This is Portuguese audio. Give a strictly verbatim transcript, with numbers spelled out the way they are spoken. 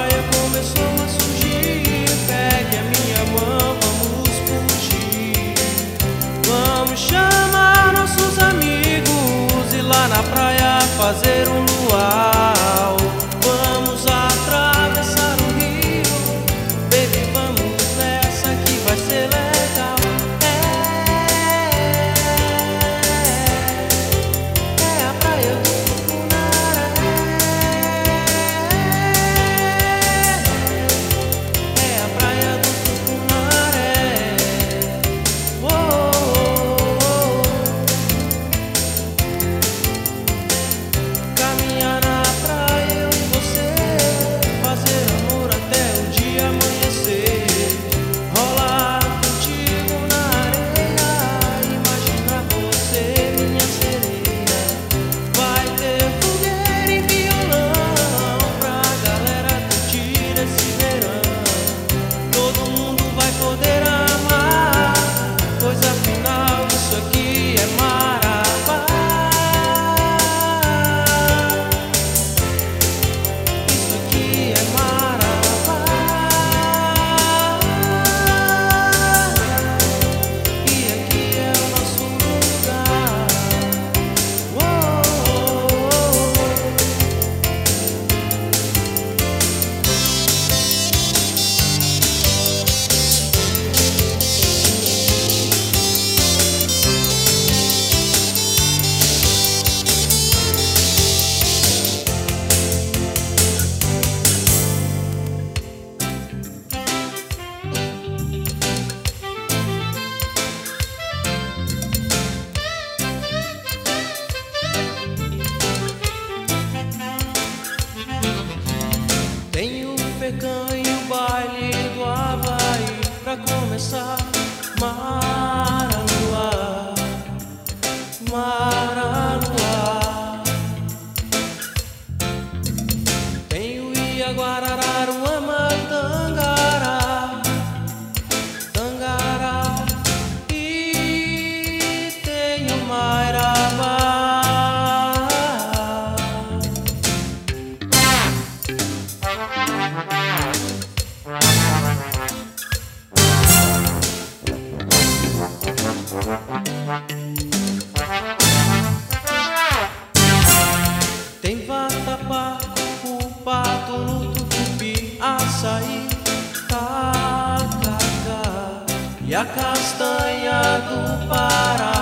praia começou a surgir. Pegue a minha mão, vamos fugir. Vamos chamar nossos amigos e lá na praia fazer um luau. Vamos atravessar o rio, baby, vamos nessa que vai ser legal. É, é a praia do Tucunaré. É a praia do Tucunaré. Oh, oh, oh. Caminhar na praia, eu e você, fazer amor até o dia amanhecer. Rolar contigo na areia, imaginar você, minha sereia. Vai ter fogueira e violão pra galera curtir esse verão. Todo mundo vai poder amar, pois afinal isso aqui é Marabá. Isso aqui é Marabá. E aqui é o nosso lugar. Oh, oh, oh. Tem o Pecan e o baile do Havaí pra começar. Maraluá, Maraluá. Tem o Iaguarararuama, Tangará, Tangará. E tem o Marabá. Tem vatapá, o pato no tucupi, açaí, tacacá e a castanha do Pará.